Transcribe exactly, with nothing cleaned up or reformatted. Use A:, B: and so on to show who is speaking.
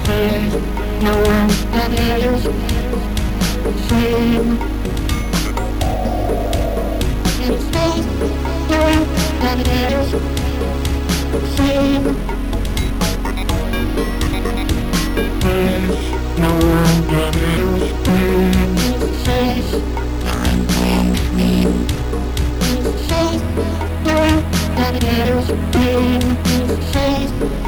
A: There's no one that is the same. It's there's no one that is the same. There's no one that is the same. It's safe. I'm brand new. It's safe. No one that is the same. It's safe.